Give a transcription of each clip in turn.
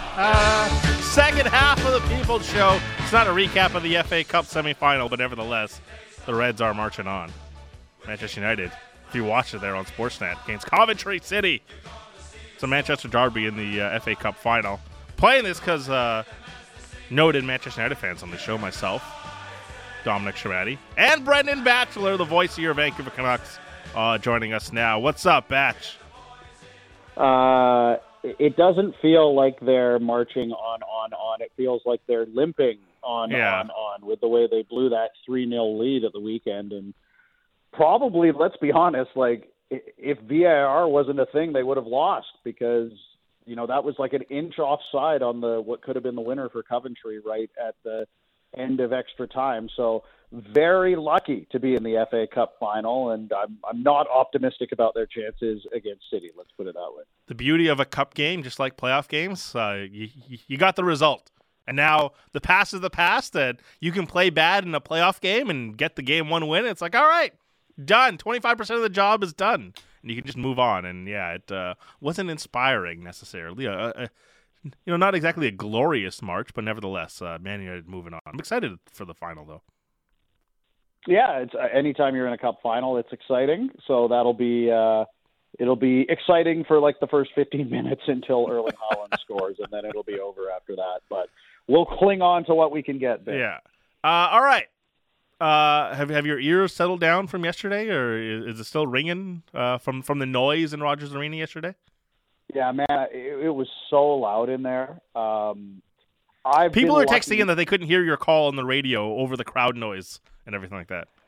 Second half of the People's Show. It's not a recap of the FA Cup semifinal, but nevertheless, the Reds are marching on. Manchester United, if you watch it there on Sportsnet, against Coventry City. It's a Manchester derby in the FA Cup final. Playing this because noted Manchester United fans on the show, myself, Dominic Shamati, and Brendan Batchelor, the voice of your Vancouver Canucks, joining us now. What's up, Batch? It doesn't feel like they're marching on. It feels like they're limping on with the way they blew that 3-0 lead at the weekend. And probably, let's be honest, like if VAR wasn't a thing, they would have lost because, you know, that was like an inch offside on what could have been the winner for Coventry right at the end of extra time. So very lucky to be in the FA Cup final, and I'm not optimistic about their chances against City. Let's put it that way. The beauty of a cup game, just like playoff games, you got the result. And now the past is the past, and you can play bad in a playoff game and get the game 1 win. It's like, all right, done. 25% of the job is done. And you can just move on. And, yeah, it wasn't inspiring necessarily. Not exactly a glorious march, but nevertheless, Man United moving on. I'm excited for the final, though. Yeah, it's anytime you're in a cup final, it's exciting. So that'll be it'll be exciting for like the first 15 minutes until Erling Haaland scores, and then it'll be over after that. But we'll cling on to what we can get there. Yeah. All right. Have your ears settled down from yesterday, or is it still ringing from the noise in Rogers Arena yesterday? Yeah, man, it was so loud in there. People are texting in that they couldn't hear your call on the radio over the crowd noise and everything like that.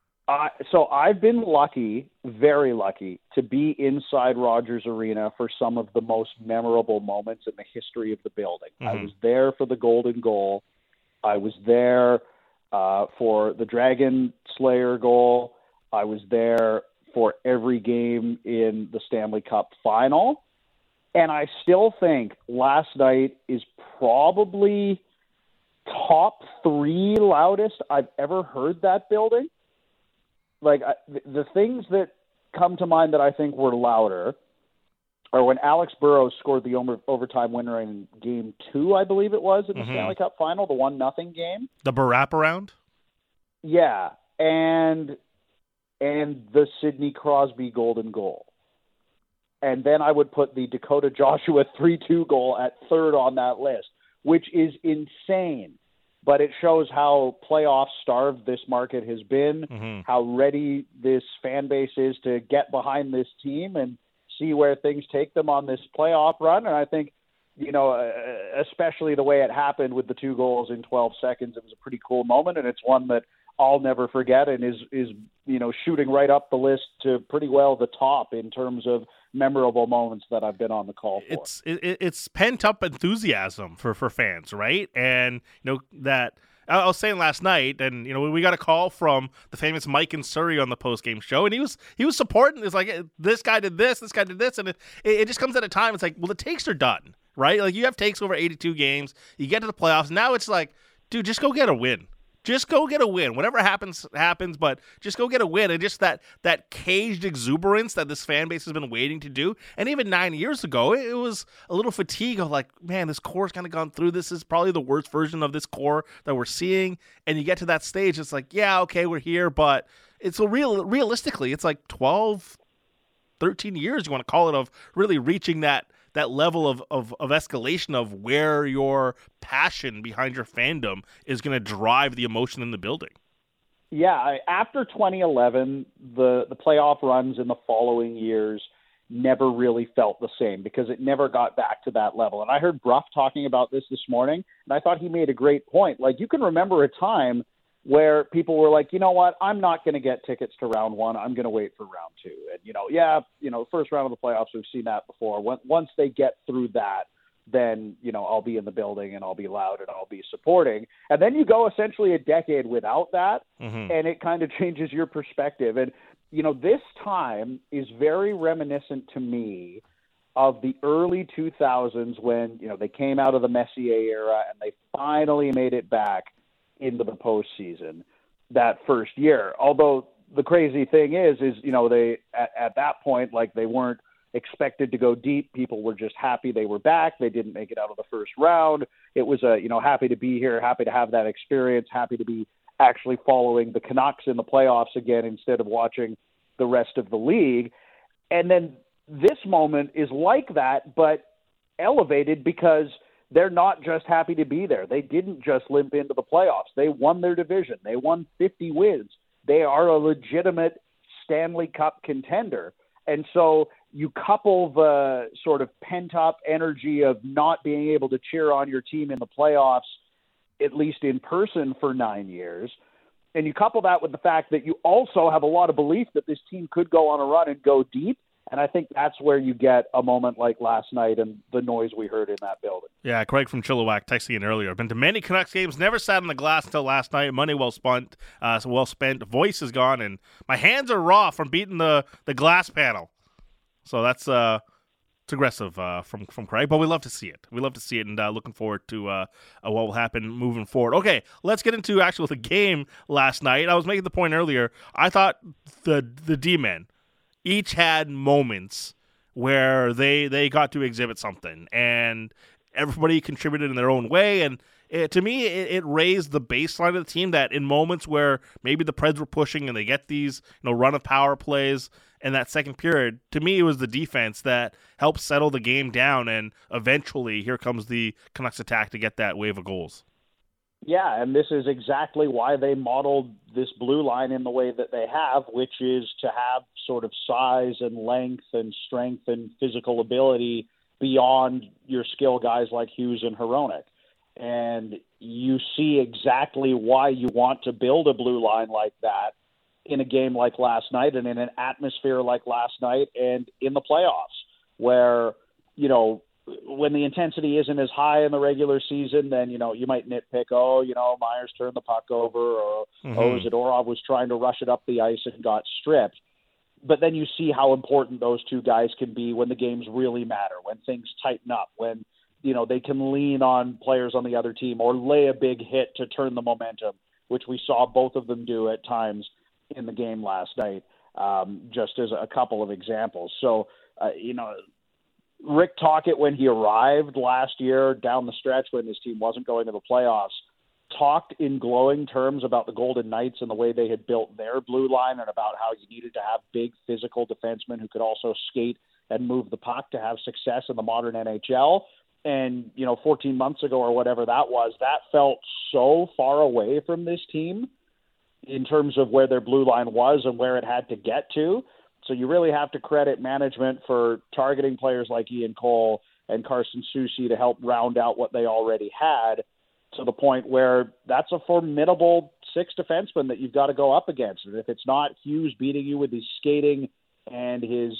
So I've been lucky, very lucky, to be inside Rogers Arena for some of the most memorable moments in the history of the building. Mm-hmm. I was there for the golden goal. I was there for the Dragon Slayer goal. I was there for every game in the Stanley Cup final. And I still think last night is probably top 3 loudest I've ever heard that building. Like, the things that come to mind that I think were louder are when Alex Burrows scored the overtime winner in Game 2, I believe it was, in the Stanley Cup Final, the 1-0 game. The wraparound? Yeah, and the Sidney Crosby golden goal. And then I would put the Dakota Joshua 3-2 goal at third on that list, which is insane. But it shows how playoff-starved this market has been, how ready this fan base is to get behind this team and see where things take them on this playoff run. And I think, especially the way it happened with the 2 goals in 12 seconds, it was a pretty cool moment, and it's one that I'll never forget and is shooting right up the list to pretty well the top in terms of memorable moments that I've been on the call for. It's pent up enthusiasm for fans, right? And that I was saying last night, and we got a call from the famous Mike in Surrey on the post game show, and he was supporting. It's like, this guy did this guy did this, and it just comes at a time. It's like, well, the takes are done, right? Like, you have takes over 82 games. You get to the playoffs. Now it's like, dude, just go get a win. Just go get a win. Whatever happens, but just go get a win. And just that caged exuberance that this fan base has been waiting to do. And even 9 years ago, it was a little fatigue of like, man, this core's kind of gone through. This is probably the worst version of this core that we're seeing. And you get to that stage, it's like, yeah, okay, we're here. But it's realistically, it's like 12, 13 years, you want to call it, of really reaching that level of escalation of where your passion behind your fandom is going to drive the emotion in the building. Yeah, after 2011, the playoff runs in the following years never really felt the same because it never got back to that level. And I heard Bruff talking about this morning, and I thought he made a great point. Like, you can remember a time where people were like, you know what, I'm not going to get tickets to round 1. I'm going to wait for round 2. And, first round of the playoffs, we've seen that before. Once they get through that, then, I'll be in the building and I'll be loud and I'll be supporting. And then you go essentially a decade without that, and it kind of changes your perspective. And, this time is very reminiscent to me of the early 2000s when, they came out of the Messier era and they finally made it back into the postseason that first year. Although the crazy thing is they at that point, like, they weren't expected to go deep. People were just happy they were back. They didn't make it out of the first round. It was happy to be here, happy to have that experience, happy to be actually following the Canucks in the playoffs again instead of watching the rest of the league. And then this moment is like that, but elevated because they're not just happy to be there. They didn't just limp into the playoffs. They won their division. They won 50 wins. They are a legitimate Stanley Cup contender. And so you couple the sort of pent-up energy of not being able to cheer on your team in the playoffs, at least in person, for 9 years, and you couple that with the fact that you also have a lot of belief that this team could go on a run and go deep. And I think that's where you get a moment like last night and the noise we heard in that building. Yeah, Craig from Chilliwack texting in earlier. Been to many Canucks games, never sat on the glass until last night. Money well spent, voice is gone, and my hands are raw from beating the glass panel. So that's it's aggressive from Craig, but we love to see it. We love to see it, and looking forward to what will happen moving forward. Okay, let's get into actually the game last night. I was making the point earlier. I thought the D-men each had moments where they got to exhibit something, and everybody contributed in their own way. And to me, it raised the baseline of the team that in moments where maybe the Preds were pushing and they get these run of power plays in that second period, to me it was the defense that helped settle the game down, and eventually here comes the Canucks attack to get that wave of goals. Yeah, and this is exactly why they modeled this blue line in the way that they have, which is to have sort of size and length and strength and physical ability beyond your skill guys like Hughes and Hronek. And you see exactly why you want to build a blue line like that in a game like last night and in an atmosphere like last night and in the playoffs where, when the intensity isn't as high in the regular season, then, you might nitpick, Myers turned the puck over, or, Zadorov was trying to rush it up the ice and got stripped. But then you see how important those two guys can be when the games really matter, when things tighten up, when, they can lean on players on the other team or lay a big hit to turn the momentum, which we saw both of them do at times in the game last night, just as a couple of examples. So, Rick Tocchet, when he arrived last year down the stretch when his team wasn't going to the playoffs, talked in glowing terms about the Golden Knights and the way they had built their blue line and about how you needed to have big physical defensemen who could also skate and move the puck to have success in the modern NHL. And, 14 months ago or whatever that was, that felt so far away from this team in terms of where their blue line was and where it had to get to. So you really have to credit management for targeting players like Ian Cole and Carson Soucy to help round out what they already had, to the point where that's a formidable six defenseman that you've got to go up against. And if it's not Hughes beating you with his skating and his,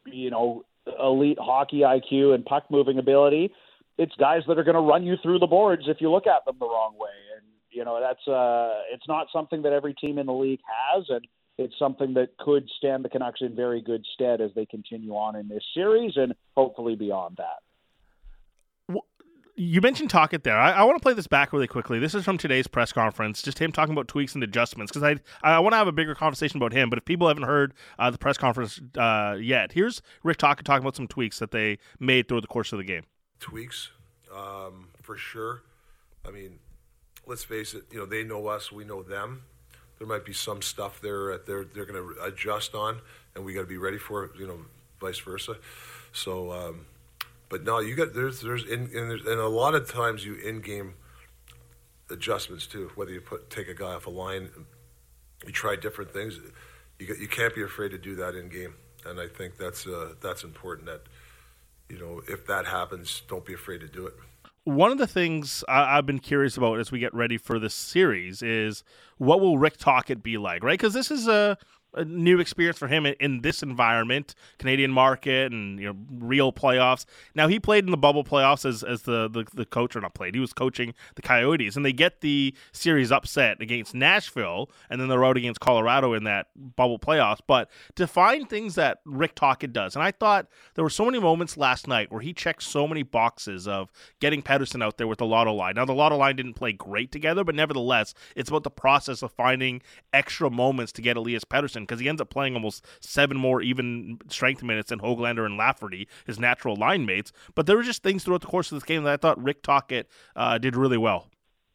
elite hockey IQ and puck moving ability, it's guys that are going to run you through the boards if you look at them the wrong way. And, it's not something that every team in the league has, and it's something that could stand the Canucks in very good stead as they continue on in this series and hopefully beyond that. You mentioned Tocchet there. I want to play this back really quickly. This is from today's press conference, just him talking about tweaks and adjustments, because I want to have a bigger conversation about him, but if people haven't heard the press conference yet, here's Rick Tocchet talking about some tweaks that they made through the course of the game. Tweaks, for sure. I mean, let's face it, they know us, we know them. There might be some stuff there they're going to adjust on, and we got to be ready for it, vice versa. So, but no, you got there's and a lot of times you in-game adjustments too. Whether you take a guy off a line, you try different things. You can't be afraid to do that in game, and I think that's important. That if that happens, don't be afraid to do it. One of the things I've been curious about as we get ready for this series is what will Rick Tocchet be like, right? Because this is a new experience for him in this environment, Canadian market, and real playoffs. Now, he played in the bubble playoffs as the coach, or not played. He was coaching the Coyotes, and they get the series upset against Nashville, and then the road against Colorado in that bubble playoffs. But to find things that Rick Tocchet does, and I thought there were so many moments last night where he checked so many boxes of getting Pettersson out there with the Lotto line. Now, the Lotto line didn't play great together, but nevertheless, it's about the process of finding extra moments to get Elias Pettersson, because he ends up playing almost 7 more even strength minutes than Höglander and Lafferty, his natural line mates. But there were just things throughout the course of this game that I thought Rick Tocchet did really well.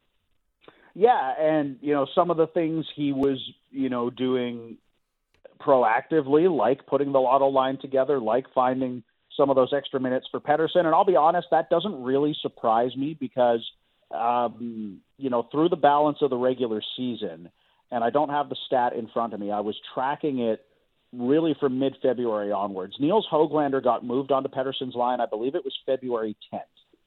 Yeah, and, some of the things he was, doing proactively, like putting the Lotto line together, like finding some of those extra minutes for Pettersson. And I'll be honest, that doesn't really surprise me because, through the balance of the regular season, and I don't have the stat in front of me, I was tracking it really from mid-February onwards. Nils Höglander got moved onto Pettersson's line, I believe it was February 10th.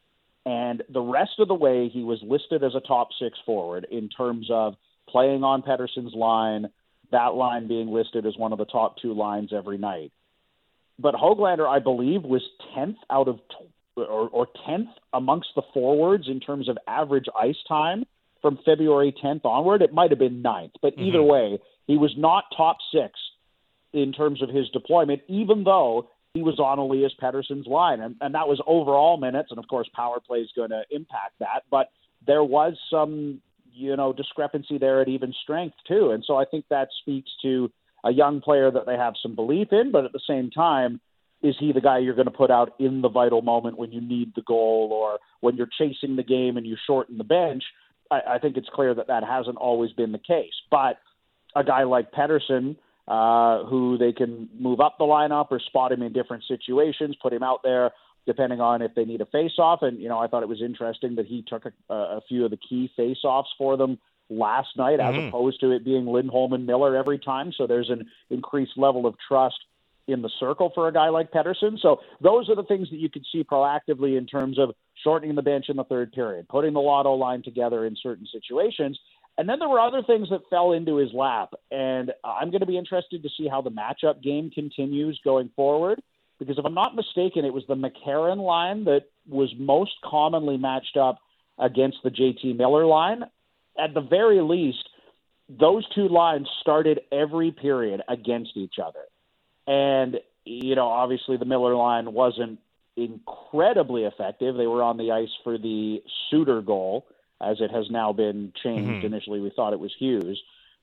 And the rest of the way, he was listed as a top 6 forward in terms of playing on Pettersson's line, that line being listed as one of the top 2 lines every night. But Höglander, I believe, was 10th out of or 10th amongst the forwards in terms of average ice time from February 10th onward. It might have been 9th, but either way, he was not top 6 in terms of his deployment, even though he was on Elias Pettersson's line. And that was overall minutes, and of course power play is going to impact that. But there was some, discrepancy there at even strength too. And so I think that speaks to a young player that they have some belief in, but at the same time, is he the guy you're going to put out in the vital moment when you need the goal or when you're chasing the game and you shorten the bench? I think it's clear that hasn't always been the case. But a guy like Pettersson, who they can move up the lineup or spot him in different situations, put him out there depending on if they need a face-off. And, I thought it was interesting that he took a few of the key face-offs for them last night as opposed to it being Lindholm and Miller every time. So there's an increased level of trust in the circle for a guy like Pettersson. So those are the things that you could see proactively in terms of shortening the bench in the third period, putting the Lotto line together in certain situations. And then there were other things that fell into his lap. And I'm going to be interested to see how the matchup game continues going forward, because if I'm not mistaken, it was the McCarron line that was most commonly matched up against the JT Miller line. At the very least, those 2 lines started every period against each other. And, obviously the Miller line wasn't incredibly effective. They were on the ice for the Suter goal, as it has now been changed. Initially, we thought it was Hughes.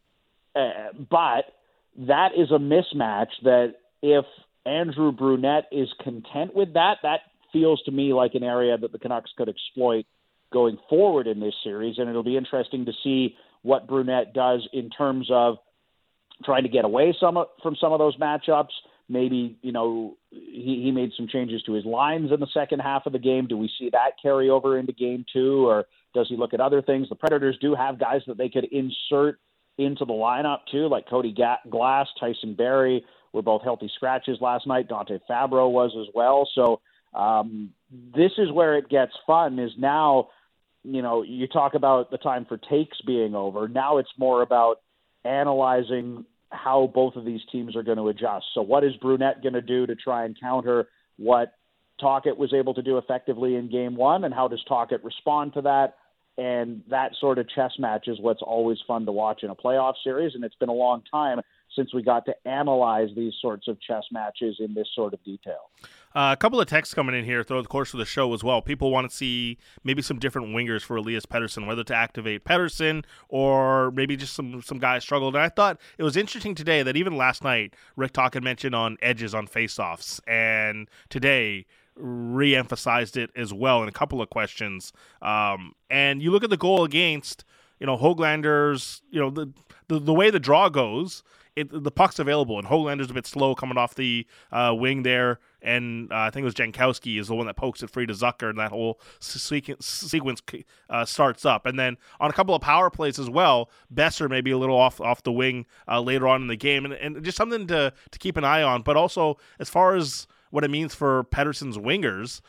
But that is a mismatch that if Andrew Brunette is content with that feels to me like an area that the Canucks could exploit going forward in this series. And it'll be interesting to see what Brunette does in terms of trying to get away from some of those matchups. Maybe, he made some changes to his lines in the second half of the game. Do we see that carry over into game 2, or does he look at other things? The Predators do have guys that they could insert into the lineup too, like Cody Glass, Tyson Barrie were both healthy scratches last night. Dante Fabro was as well. So this is where it gets fun, is now, you talk about the time for takes being over. Now it's more about analyzing how both of these teams are going to adjust. So what is Brunette going to do to try and counter what Tocchet was able to do effectively in game 1, and how does Tocchet respond to that? And that sort of chess match is what's always fun to watch in a playoff series, and it's been a long time since we got to analyze these sorts of chess matches in this sort of detail. A couple of texts coming in here throughout the course of the show as well. People want to see maybe some different wingers for Elias Pettersson, whether to activate Pettersson or maybe just some guys struggled. And I thought it was interesting today that even last night, Rick Tocchet mentioned on edges on faceoffs, and today re-emphasized it as well in a couple of questions. And you look at the goal against, Höglander's, the way the draw goes, the puck's available, and Höglander's a bit slow coming off the wing there, and I think it was Jankowski is the one that pokes it free to Zucker, and that whole sequence starts up. And then on a couple of power plays as well, Besser may be a little off the wing later on in the game, and just something to keep an eye on. But also, as far as what it means for Pettersson's wingers,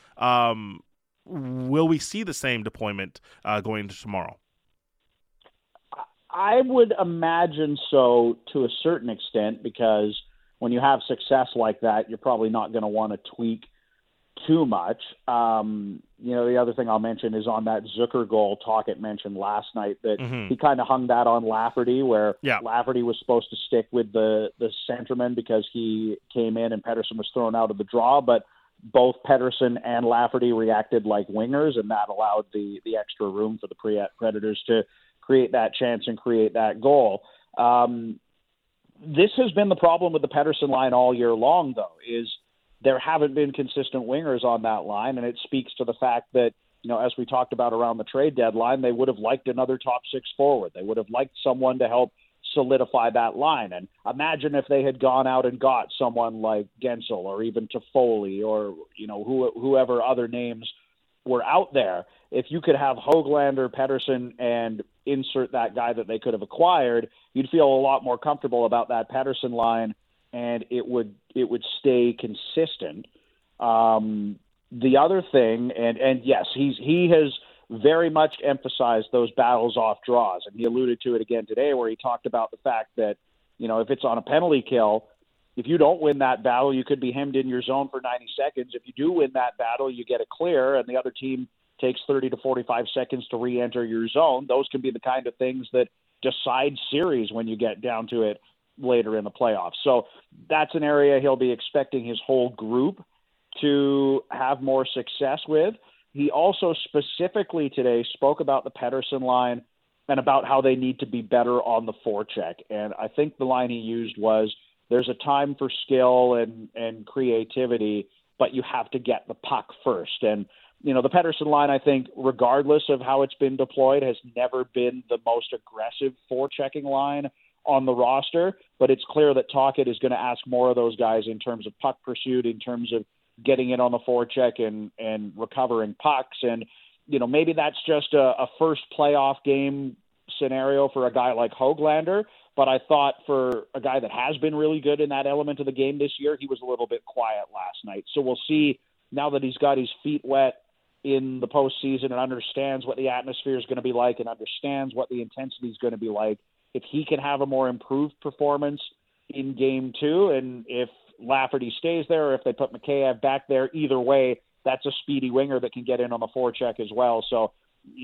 will we see the same deployment going into tomorrow? I would imagine so to a certain extent, because when you have success like that, you're probably not going to want to tweak too much. The other thing I'll mention is on that Zucker goal, Tocchet mentioned last night that he kind of hung that on Lafferty, where Lafferty was supposed to stick with the centerman because he came in and Pettersson was thrown out of the draw, but both Pettersson and Lafferty reacted like wingers, and that allowed the extra room for the Predators to create that chance and create that goal. this has been the problem with the Pettersson line all year long, though, is there haven't been consistent wingers on that line, and it speaks to the fact that, as we talked about around the trade deadline, they would have liked another top six forward. They would have liked someone to help solidify that line. And imagine if they had gone out and got someone like Gensel or even Toffoli or, whoever other names were out there. If you could have Höglander, Pettersson, and insert that guy that they could have acquired, you'd feel a lot more comfortable about that Pettersson line, and it would stay consistent. The other thing, and yes, he has very much emphasized those battles off draws, and he alluded to it again today where he talked about the fact that, if it's on a penalty kill, if you don't win that battle, you could be hemmed in your zone for 90 seconds. If you do win that battle, you get a clear, and the other team takes 30 to 45 seconds to re-enter your zone. Those can be the kind of things that decide series when you get down to it later in the playoffs. So that's an area he'll be expecting his whole group to have more success with. He also specifically today spoke about the Pettersson line and about how they need to be better on the forecheck. And I think the line he used was, there's a time for skill and creativity, but you have to get the puck first. And, the Pettersson line, I think, regardless of how it's been deployed, has never been the most aggressive forechecking line on the roster. But it's clear that Tocchet is going to ask more of those guys in terms of puck pursuit, in terms of getting in on the forecheck and recovering pucks. And, maybe that's just a first playoff game scenario for a guy like Höglander. But I thought for a guy that has been really good in that element of the game this year, he was a little bit quiet last night. So we'll see, now that he's got his feet wet in the postseason and understands what the atmosphere is going to be like and understands what the intensity is going to be like, if he can have a more improved performance in game two, and if Lafferty stays there or if they put Mikheyev back there, either way, that's a speedy winger that can get in on the forecheck as well. So,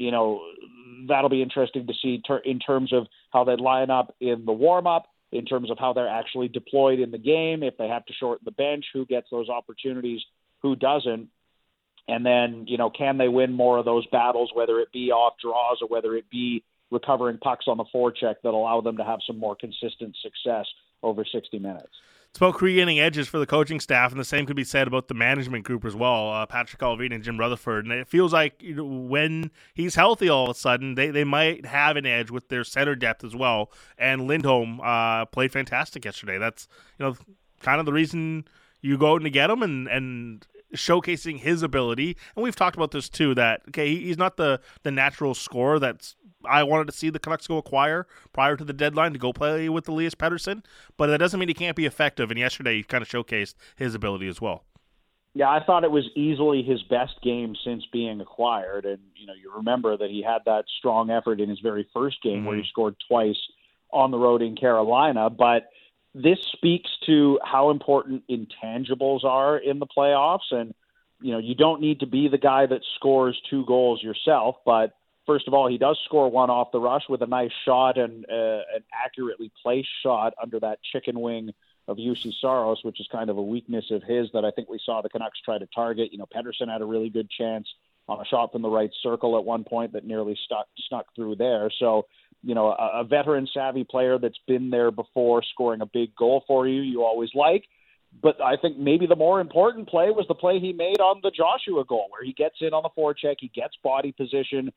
that'll be interesting to see in terms of how they line up in the warm-up, in terms of how they're actually deployed in the game. If they have to shorten the bench, who gets those opportunities, who doesn't? And then, can they win more of those battles, whether it be off draws or whether it be recovering pucks on the forecheck that allow them to have some more consistent success over 60 minutes. It's about creating edges for the coaching staff, and the same could be said about the management group as well, Patrick Allvin and Jim Rutherford. And it feels like when he's healthy all of a sudden, they might have an edge with their center depth as well. And Lindholm played fantastic yesterday. That's kind of the reason you go out and get him and showcasing his ability. And we've talked about this too, that, okay, he's not the natural scorer that's I wanted to see the Canucks go acquire prior to the deadline to go play with Elias Pettersson, but that doesn't mean he can't be effective, and yesterday he kind of showcased his ability as well. Yeah, I thought it was easily his best game since being acquired, and you remember that he had that strong effort in his very first game where he scored twice on the road in Carolina, but this speaks to how important intangibles are in the playoffs, and you don't need to be the guy that scores 2 goals yourself, but first of all, he does score one off the rush with a nice shot and an accurately placed shot under that chicken wing of Juuse Saros, which is kind of a weakness of his that I think we saw the Canucks try to target. Pettersson had a really good chance on a shot from the right circle at one point that nearly snuck through there. So, a veteran savvy player that's been there before scoring a big goal for you, you always like. But I think maybe the more important play was the play he made on the Joshua goal, where he gets in on the forecheck, he gets body position,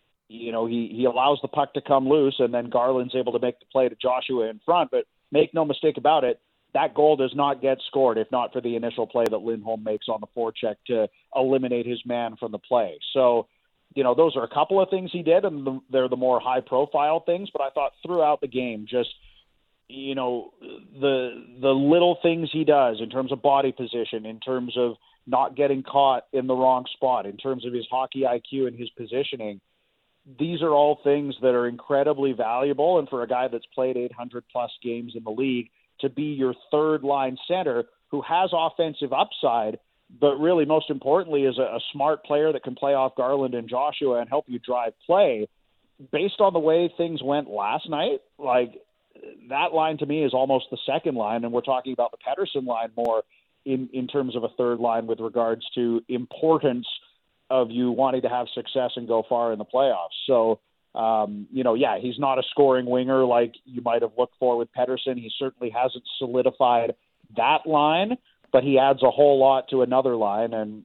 he allows the puck to come loose, and then Garland's able to make the play to Joshua in front. But make no mistake about it, that goal does not get scored if not for the initial play that Lindholm makes on the forecheck to eliminate his man from the play. So, those are a couple of things he did, and they're the more high-profile things. But I thought throughout the game, just, the little things he does in terms of body position, in terms of not getting caught in the wrong spot, in terms of his hockey IQ and his positioning, these are all things that are incredibly valuable. And for a guy that's played 800-plus games in the league, to be your third-line center who has offensive upside, but really most importantly is a smart player that can play off Garland and Joshua and help you drive play, based on the way things went last night, that line to me is almost the second line, and we're talking about the Pettersson line more in terms of a third line with regards to importance of you wanting to have success and go far in the playoffs. So He's not a scoring winger like you might have looked for with Pettersson. He certainly hasn't solidified that line, but he adds a whole lot to another line. And,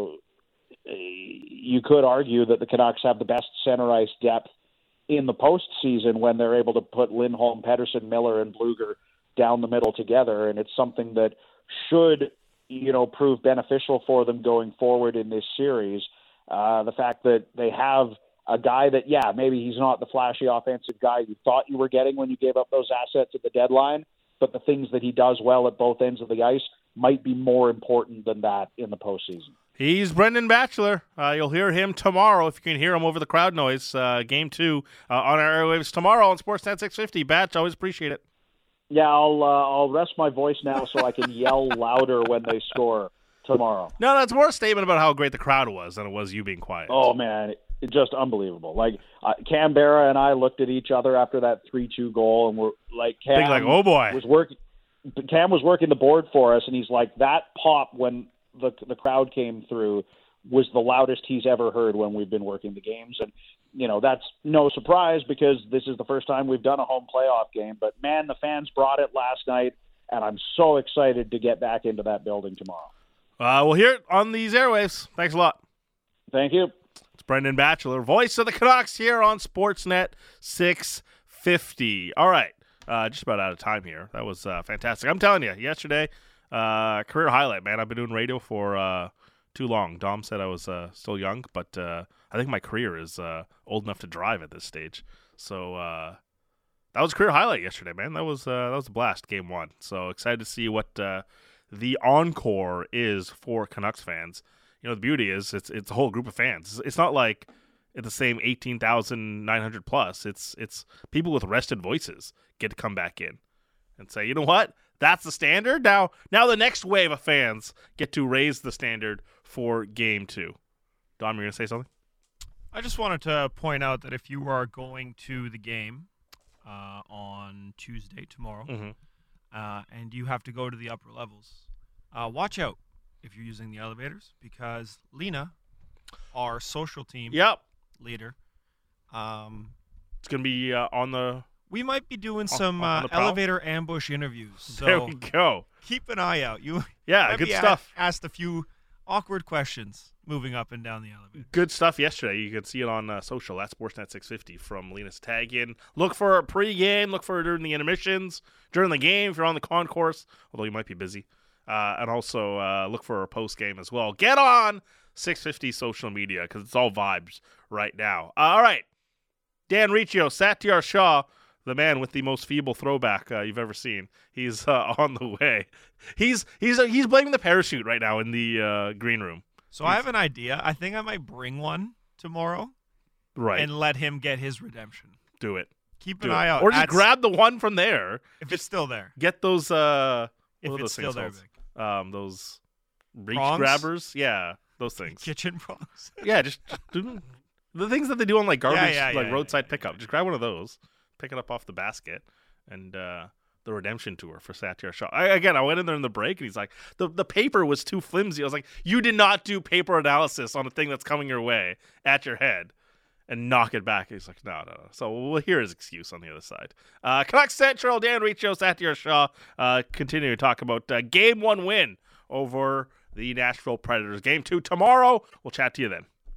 you could argue that the Canucks have the best center ice depth in the postseason when they're able to put Lindholm, Pettersson, Miller, and Blueger down the middle together. And it's something that should, prove beneficial for them going forward in this series. The fact that they have a guy that, maybe he's not the flashy offensive guy you thought you were getting when you gave up those assets at the deadline, but the things that he does well at both ends of the ice might be more important than that in the postseason. He's Brendan Batchelor. You'll hear him tomorrow if you can hear him over the crowd noise. Game 2 on our airwaves tomorrow on Sportsnet 650. Batch, always appreciate it. Yeah, I'll rest my voice now so I can yell louder when they score tomorrow. No, it's more a statement about how great the crowd was than it was you being quiet. Oh, man, it's just unbelievable. Like, Canberra and I looked at each other after that 3-2 goal, and we're like, oh boy. Cam was working the board for us, and he's like, that pop when the crowd came through was the loudest he's ever heard when we've been working the games. And, that's no surprise because this is the first time we've done a home playoff game. But, man, the fans brought it last night, and I'm so excited to get back into that building tomorrow. We'll hear it on these airwaves. Thanks a lot. Thank you. It's Brendan Batchelor, voice of the Canucks here on Sportsnet 650. All right. Just about out of time here. That was fantastic. I'm telling you, yesterday, career highlight, man. I've been doing radio for too long. Dom said I was still young, but I think my career is old enough to drive at this stage. So that was a career highlight yesterday, man. That was a blast, game 1. So excited to see what the encore is for Canucks fans. The beauty is it's a whole group of fans. It's not like it's the same 18,900 plus. It's people with rested voices get to come back in and say, you know what? That's the standard. Now the next wave of fans get to raise the standard for game 2. Dom, you're going to say something? I just wanted to point out that if you are going to the game on Tuesday, tomorrow, and you have to go to the upper levels, watch out if you're using the elevators because Lena, our social team leader, it's going to be on the... We might be doing some elevator ambush interviews. So there we go. Keep an eye out. You good stuff. Asked a few awkward questions moving up and down the elevator. Good stuff yesterday. You can see it on social at Sportsnet 650 from Lena's tag in. Look for a pregame. Look for it during the intermissions, during the game if you're on the concourse, although you might be busy. And also look for a postgame as well. Get on 650 social media because it's all vibes right now. All right. Dan Riccio, Satyar Shah, the man with the most feeble throwback you've ever seen. He's on the way. He's blaming the parachute right now in the green room. So I have an idea. I think I might bring one tomorrow. Right. And let him get his redemption. Do it. Keep an eye out. Or just grab the one from there. If it's still there. Get those if it's still there, Vic. Those reach prongs? Grabbers. Yeah, those things. Kitchen prongs. Yeah, just do the things that they do on like garbage, roadside pickup. Yeah. Just grab one of those, pick it up off the basket, and the redemption tour for Satyar Shah. I went in there in the break, and he's like, the paper was too flimsy. I was like, you did not do paper analysis on a thing that's coming your way at your head and knock it back. He's like, no. So we'll hear his excuse on the other side. Canucks Central, Dan Riccio, Satyar Shah, continue to talk about Game 1 win over the Nashville Predators. Game 2 tomorrow. We'll chat to you then.